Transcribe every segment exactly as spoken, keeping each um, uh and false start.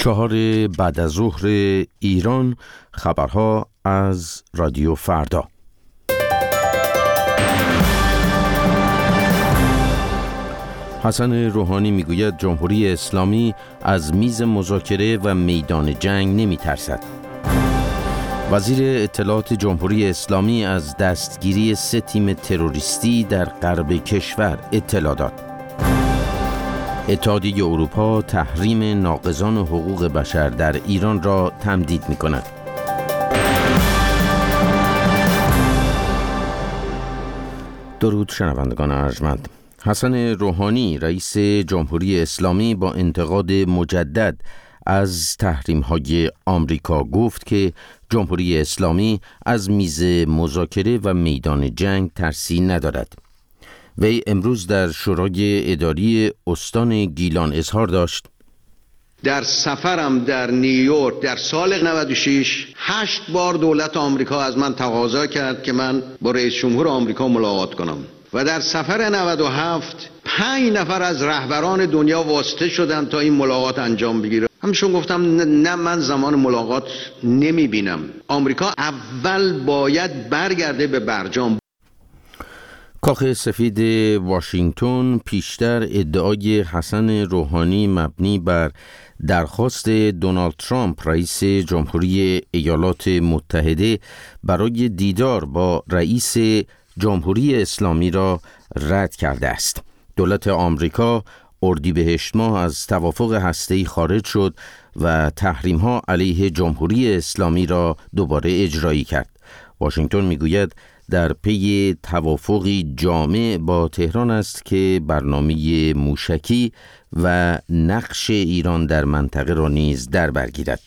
چهار بعد از ظهر ایران، خبرها از رادیو فردا. حسن روحانی میگوید جمهوری اسلامی از میز مذاکره و میدان جنگ نمی ترسد. وزیر اطلاعات جمهوری اسلامی از دستگیری سه تیم تروریستی در غرب کشور اطلاع داد. اتحادیه اروپا تحریم ناقضان حقوق بشر در ایران را تمدید می کند. درود شنوندگان ارجمند. حسن روحانی رئیس جمهوری اسلامی با انتقاد مجدد از تحریم‌های آمریکا گفت که جمهوری اسلامی از میز مذاکره و میدان جنگ ترسی ندارد. وی امروز در شورای اداری استان گیلان اظهار داشت: در سفرم در نیویورک در سال نود و شش هشت بار دولت آمریکا از من تقاضا کرد که من با رئیس جمهور آمریکا ملاقات کنم و در سفر نود و هفت پنج نفر از رهبران دنیا واسطه شدن تا این ملاقات انجام بگیره. همشون گفتم نه من زمان ملاقات نمی بینم. آمریکا اول باید برگرده به برجام. کاخ سفید واشنگتن پیشتر ادعای حسن روحانی مبنی بر درخواست دونالد ترامپ رئیس جمهوری ایالات متحده برای دیدار با رئیس جمهوری اسلامی را رد کرده است. دولت آمریکا اردیبهشت ماه از توافق هسته‌ای خارج شد و تحریم‌ها علیه جمهوری اسلامی را دوباره اجرایی کرد. واشنگتن میگوید در پی توافقی جامع با تهران است که برنامه موشکی و نقش ایران در منطقه را نیز در بر گیرد.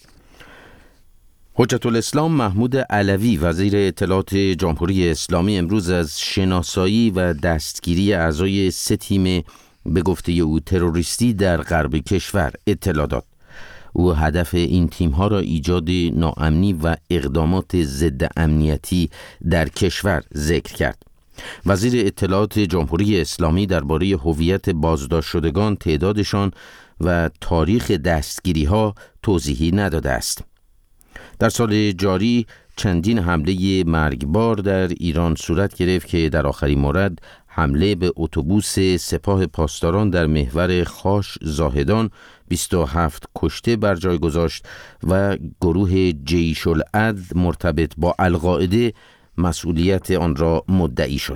حجت الاسلام محمود علوی وزیر اطلاعات جمهوری اسلامی امروز از شناسایی و دستگیری اعضای سه تیم به گفته او تروریستی در غرب کشور اطلاع داد. او هدف این تیم‌ها را ایجاد ناامنی و اقدامات ضد امنیتی در کشور ذکر کرد. وزیر اطلاعات جمهوری اسلامی درباره هویت بازداشت شدگان، تعدادشان و تاریخ دستگیری‌ها توضیحی نداده است. در سال جاری چندین حمله مرگبار در ایران صورت گرفت که در آخرین مورد حمله به اتوبوس سپاه پاسداران در محور خاش زاهدان بیست و هفت کشته بر جای گذاشت و گروه جیش العدل مرتبط با القاعده مسئولیت آن را مدعی شد.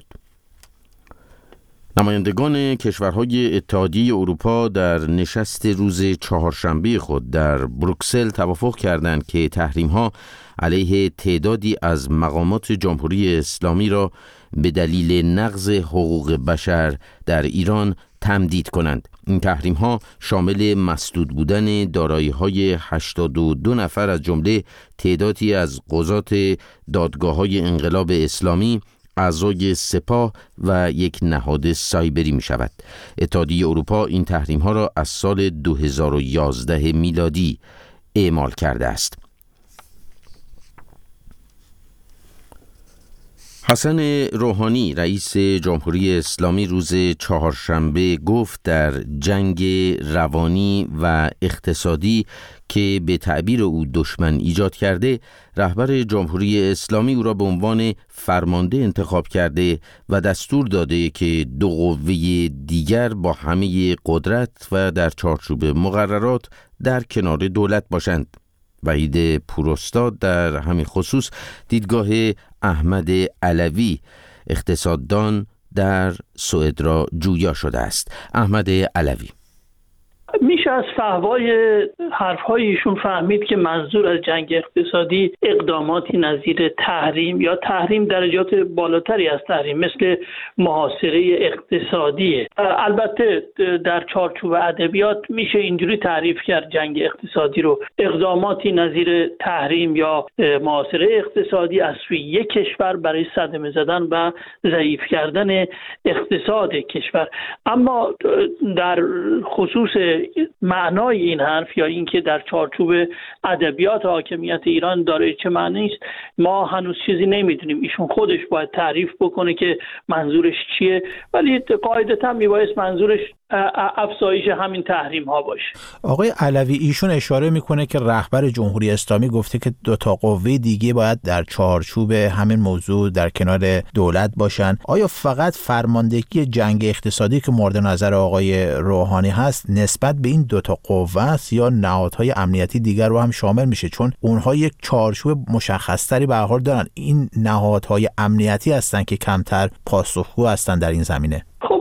نمایندگان کشورهای اتحادیه اروپا در نشست روز چهارشنبه خود در بروکسل توافق کردند که تحریم‌ها علیه تعدادی از مقامات جمهوری اسلامی را به دلیل نقض حقوق بشر در ایران تمدید کنند. این تحریم‌ها شامل مسدود بودن دارایی‌های هشتاد و دو نفر از جمله تعدادی از قضات دادگاه‌های انقلاب اسلامی، اعضای سپاه و یک نهاد سایبری می شود. اتحادیه اروپا این تحریم ها را از سال دو هزار و یازده میلادی اعمال کرده است. حسن روحانی رئیس جمهوری اسلامی روز چهارشنبه گفت در جنگ روانی و اقتصادی که به تعبیر او دشمن ایجاد کرده، رهبر جمهوری اسلامی او را به عنوان فرمانده انتخاب کرده و دستور داده که دو قوه دیگر با همه قدرت و در چارچوب مقررات در کنار دولت باشند. وحید پوراستاد در همین خصوص دیدگاه احمد علوی اقتصاددان در سوئد را جویا شده است. احمد علوی: میشه از فحوای حرفهای ایشون فهمید که منظور از جنگ اقتصادی اقداماتی نظیر تحریم یا تحریم درجات بالاتری از تحریم مثل محاصره اقتصادیه. البته در چارچوب ادبیات میشه اینجوری تعریف کرد جنگ اقتصادی رو: اقداماتی نظیر تحریم یا محاصره اقتصادی از سوی یک کشور برای صدمه زدن و ضعیف کردن اقتصاد کشور. اما در خصوص معنای این حرف یا اینکه در چارچوب ادبیات حاکمیت ایران داره چه معنی است، ما هنوز چیزی نمیدونیم. ایشون خودش باید تعریف بکنه که منظورش چیه، ولی قاعدتا میبایست منظورش افزایش همین تحریم ها باشه. آقای علوی ایشون اشاره میکنه که رهبر جمهوری اسلامی گفته که دو تا قوه دیگه باید در چارچوب همین موضوع در کنار دولت باشن. آیا فقط فرماندهی جنگ اقتصادی که مورد نظر آقای روحانی هست نسبت به این دو تا قوه است یا نهادهای امنیتی دیگر رو هم شامل میشه؟ چون اونها یک چارچوب مشخصتری به هر حال دارن. این نهادهای امنیتی هستن که کمتر پاسخگو هستن در این زمینه.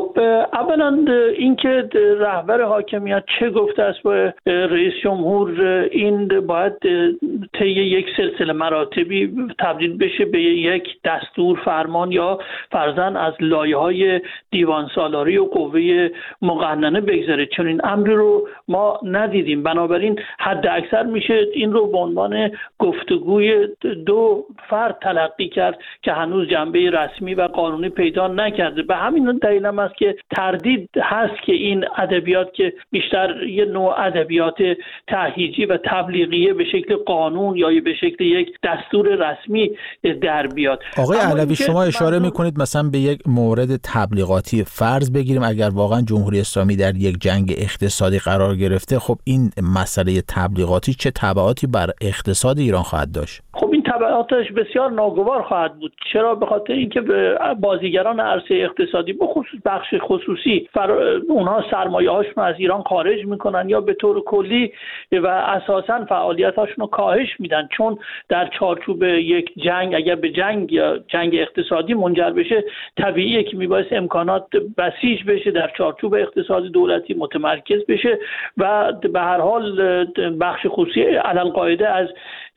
اولا اینکه رهبر حاکمیت چه گفته است با رئیس جمهور، این باید طی یک سلسله مراتبی تبدیل بشه به یک دستور فرمان یا فرضاً از لایه‌های دیوان سالاری و قوه مقننه بگذره. چون این امری رو ما ندیدیم، بنابراین حد اکثر میشه این رو به عنوان گفتگوی دو فرد تلقی کرد که هنوز جنبه رسمی و قانونی پیدا نکرده. به همین دلیل هم است که تردید هست که این ادبیات که بیشتر یه نوع ادبیات تهییجی و تبلیغیه به شکل قانون یا به شکل یک دستور رسمی در بیاد. آقای علوی شما اشاره میکنید مثلا به یک مورد تبلیغاتی. فرض بگیریم اگر واقعا جمهوری اسلامی در یک جنگ اقتصادی قرار گرفته، خب این مسئله تبلیغاتی چه تبعاتی بر اقتصاد ایران خواهد داشت؟ خب این تبعاتش بسیار ناگوار خواهد بود. چرا؟ به خاطر اینکه بازیگران عرصه اقتصادی به خصوص بخش خصوصی فر... اونها سرمایه‌هاشون از ایران خارج میکنن یا به طور کلی و اساساً فعالیتاشون رو کاهش میدن، چون در چارچوب یک جنگ اگر به جنگ یا جنگ اقتصادی منجر بشه طبیعیه که میبایست امکانات بسیج بشه، در چارچوب اقتصاد دولتی متمرکز بشه و به هر حال بخش خصوصی علل قاعده از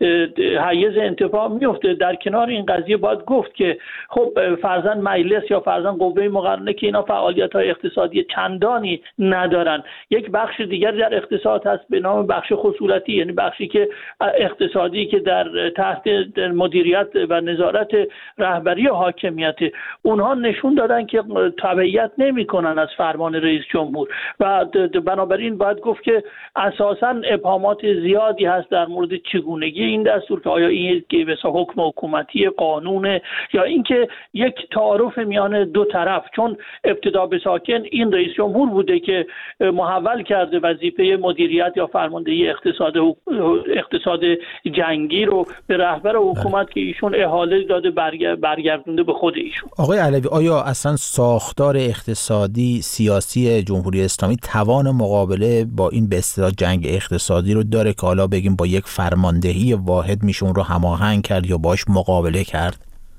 حیز انتفاع میفته. در کنار این قضیه باید گفت که خب فرضاً مجلس یا فرضاً قوه مقننه که اینا فعالیت‌های اقتصادی چندانی ندارن. یک بخش دیگر در اقتصاد هست به نام بخش خصولتی، یعنی بخشی که اقتصادی که در تحت مدیریت و نظارت رهبری حاکمیت، اونها نشون دادن که تبعیت نمی‌کنن از فرمان رئیس جمهور و بنابراین باید گفت که اساساً ابهامات زیادی هست در مورد چگونگی این دستور که آیا این که مثلا حکم حکومتی قانونه یا اینکه یک تعارف میان دو طرف، چون ابتدا به ساکن این رئیس جمهور بوده که محول کرده وظیفه مدیریت یا فرماندهی اقتصاد اقتصاد جنگی رو به رهبر حکومت که ایشون احاله داده برگردونده به خود ایشون. آقای علوی آیا اصلا ساختار اقتصادی سیاسی جمهوری اسلامی توان مقابله با این به اصطلاح جنگ اقتصادی رو داره که حالا بگیم با یک فرماندهی واحد میشه اون رو هماهنگ کرد یا باش مقابله کرد؟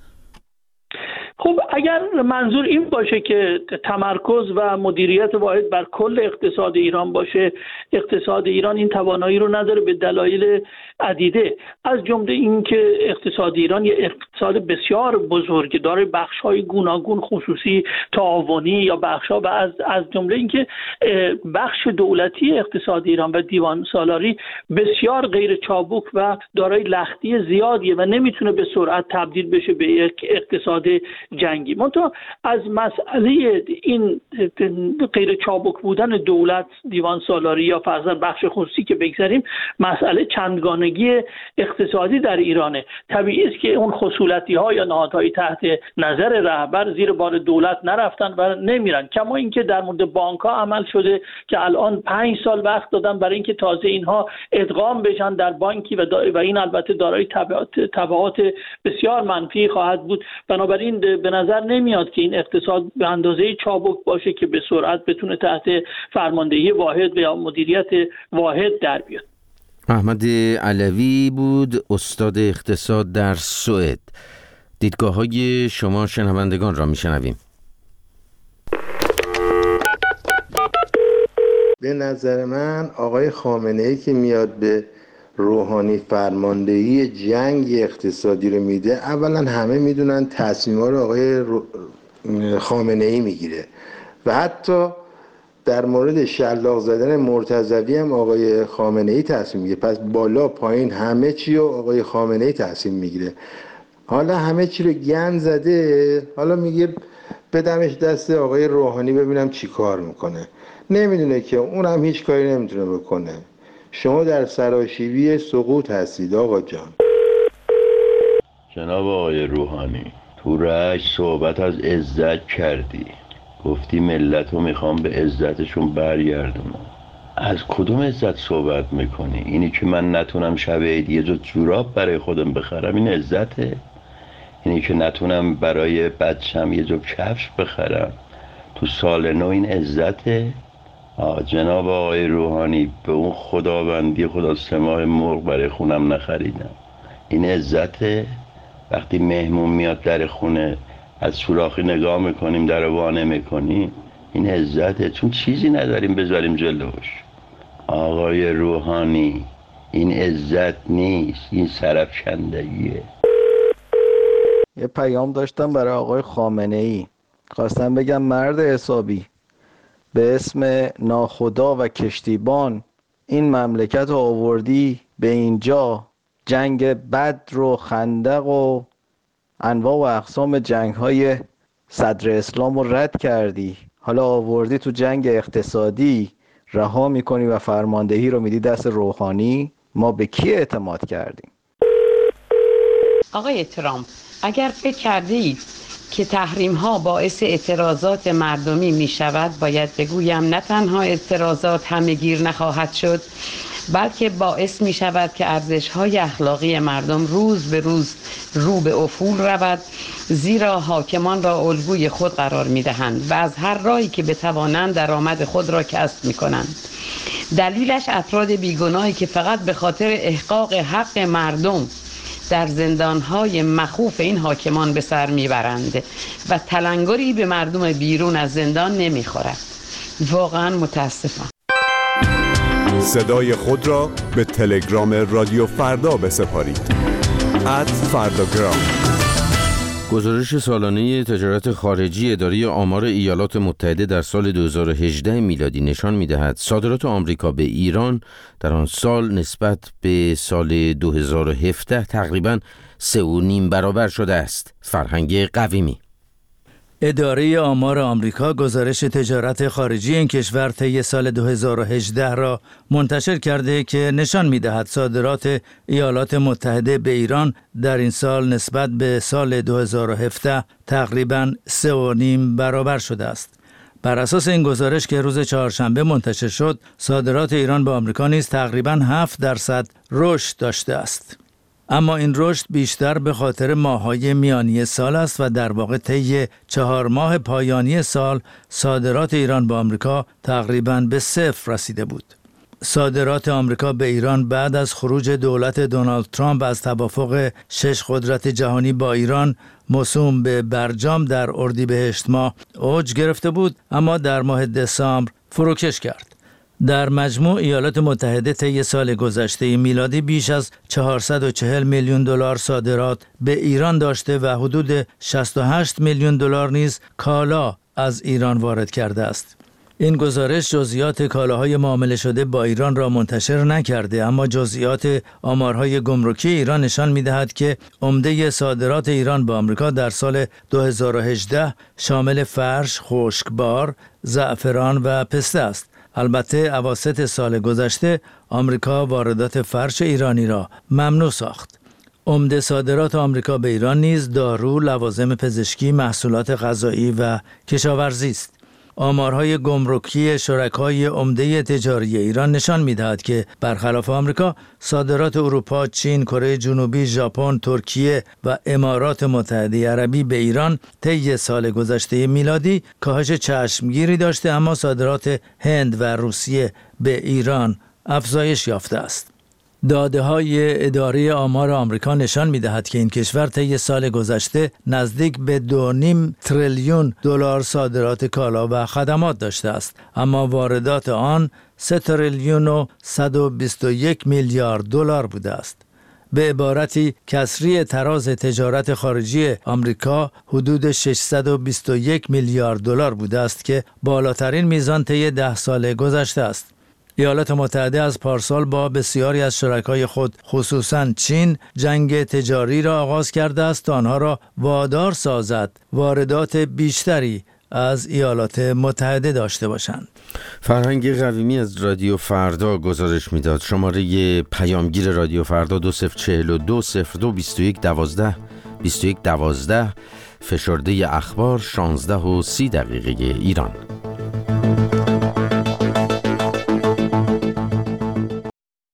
خب اگر منظور این باشه که تمرکز و مدیریت واحد بر کل اقتصاد ایران باشه، اقتصاد ایران این توانایی رو نداره به دلایل عدیده، از جمله این که اقتصاد ایران یه اقتصاد بسیار بزرگه، داره بخش‌های گوناگون خصوصی تعاونی یا بخش‌ها و از از جمله این که بخش دولتی اقتصاد ایران و دیوان سالاری بسیار غیر چابک و دارای لختی زیادیه و نمیتونه به سرعت تبدیل بشه به یک اقتصاد جنگی. منتها از مسئله این غیر چابک بودن دولت، دیوان سالاری یا فرضاً بخش خصوصی که بگذاریم، مسئله چندگانگی اقتصادی در ایرانه. طبیعی است که اون خصولتی ها یا نهادهای تحت نظر رهبر زیر بار دولت نرفتن و نمیرن. کما اینکه در مورد بانک ها عمل شده که الان پنج سال وقت دادن برای اینکه تازه اینها ادغام بشن در بانکی و, و این البته دارای تبعات, تبعات بسیار منفی خواهد بود. بنابراین به نظر نمیاد که این اقتصاد به اندازه چابک باشه که به سرعت بتونه تحت فرماندهی واحد یا مدیریت واحد در بیاد. احمد علوی بود، استاد اقتصاد در سوئد. دیدگاه‌های شما شنوندگان را میشنویم. به نظر من آقای خامنه‌ای که میاد به روحانی فرماندهی جنگ اقتصادی رو میده، اولا همه میدونن تصمیم‌ها رو آقای رو... خامنه‌ای میگیره و حتی در مورد شلاق زدن مرتضوی هم آقای خامنه‌ای تصمیم میگیره. پس بالا پایین همه چی رو آقای خامنه‌ای تصمیم میگیره. حالا همه چی رو گند زده، حالا میگه بدمش دست آقای روحانی ببینم چی کار میکنه. نمیدونه که اونم هیچ کاری نمیتونه بکنه. شما در سراشیبی سقوط هستید آقا جان. جناب آقای روحانی، تو رشت صحبت از عزت کردی. گفتی ملت رو میخوام به عزتشون برگردونم. از کدوم عزت صحبت میکنی؟ اینی که من نتونم شب عید یه جو جوراب برای خودم بخرم این عزته؟ اینی که نتونم برای بچم یه جو کفش بخرم تو سال نو این عزته؟ آه جناب آقای روحانی، به اون خداوندی خدا سه ماه مرغ برای خونم نخریدم، این عزته؟ وقتی مهمون میاد در خونه از سوراخی نگاه میکنیم در وا نمیکنیم، این عزته؟ چون چیزی نداریم بذاریم جلوش. آقای روحانی این عزت نیست، این سرفکندگیه. یه پیام داشتم برای آقای خامنه ای، خواستم بگم مرد حسابی، به اسم ناخدا و کشتیبان این مملکت رو آوردی به اینجا، جنگ بدر و خندق و انواع و اقسام جنگ های صدر اسلام رو رد کردی، حالا آوردی تو جنگ اقتصادی رها میکنی و فرماندهی رو میدی دست روحانی. ما به کی اعتماد کردیم؟ آقای ترامپ، اگر فکر کردید که تحریم ها باعث اعتراضات مردمی می شود، باید بگویم نه تنها اعتراضات همه‌گیر نخواهد شد، بلکه باعث می شود که ارزش های اخلاقی مردم روز به روز رو به افول رود، زیرا حاکمان را الگوی خود قرار می دهند و از هر راهی که بتوانند درآمد خود را کسب می کنند. دلیلش افراد بیگناهی که فقط به خاطر احقاق حق مردم در زندانهای مخوف این حاکمان به سر میبرند و تلنگری به مردم بیرون از زندان نمیخورد. واقعا متاسفم. صدای خود را به تلگرام رادیو فردا بسپارید. ات فرداگرام. گزارش سالانه تجارت خارجی اداره آمار ایالات متحده در سال دو هزار و هجده میلادی نشان می‌دهد صادرات آمریکا به ایران در آن سال نسبت به سال دو هزار و هفده تقریباً سه و نیم برابر شده است. فرهنگ قویمی. اداره آمار آمریکا گزارش تجارت خارجی این کشور طی سال دو هزار و هجده را منتشر کرده که نشان می‌دهد صادرات ایالات متحده به ایران در این سال نسبت به سال دو هزار و هفده تقریباً سه و نیم برابر شده است. بر اساس این گزارش که روز چهارشنبه منتشر شد، صادرات ایران به آمریکا نیز تقریباً هفت درصد رشد داشته است. اما این رشد بیشتر به خاطر ماه‌های میانی سال است و در واقع طی چهار ماه پایانی سال صادرات ایران به آمریکا تقریباً به صفر رسیده بود. صادرات آمریکا به ایران بعد از خروج دولت دونالد ترامپ از توافق شش قدرت جهانی با ایران موسوم به برجام در اردیبهشت ماه اوج گرفته بود، اما در ماه دسامبر فروکش کرد. در مجموع ایالات متحده طی سال گذشته میلادی بیش از چهارصد و چهل میلیون دلار صادرات به ایران داشته و حدود شصت و هشت میلیون دلار نیز کالا از ایران وارد کرده است. این گزارش جزئیات کالاهای معامله شده با ایران را منتشر نکرده، اما جزئیات آمارهای گمرکی ایران نشان می‌دهد که عمده صادرات ایران به آمریکا در سال دو هزار و هجده شامل فرش، خشکبار، زعفران و پسته است. البته اواسط سال گذشته آمریکا واردات فرش ایرانی را ممنوع ساخت. عمده صادرات آمریکا به ایران نیز دارو، لوازم پزشکی، محصولات غذایی و کشاورزی است. آمارهای گمرکی شرکای عمده تجاری ایران نشان می‌دهد که برخلاف آمریکا، صادرات اروپا، چین، کره جنوبی، ژاپن، ترکیه و امارات متحده عربی به ایران طی سال گذشته میلادی کاهش چشمگیری داشته، اما صادرات هند و روسیه به ایران افزایش یافته است. داده‌های اداره آمار آمریکا نشان می‌دهد که این کشور طی سال گذشته نزدیک به دو و نیم تریلیون دلار صادرات کالا و خدمات داشته است، اما واردات آن سه تریلیون و صد و بیست و یک میلیارد دلار بوده است. به عبارتی کسری تراز تجارت خارجی آمریکا حدود ششصد و بیست و یک میلیارد دلار بوده است که بالاترین میزان طی ده سال گذشته است. ایالات متحده از پارسال با بسیاری از شرکای خود خصوصاً چین جنگ تجاری را آغاز کرده است تا آنها را وادار سازد واردات بیشتری از ایالات متحده داشته باشند. فرهنگ قویمی از رادیو فردا گزارش میداد. شماره پیامگیر رادیو فردا دو صفر چهل و دو صفر دو بیست و یک دوازده بیست و یک دوازده. فشرده اخبار شانزده و سی دقیقه ایران.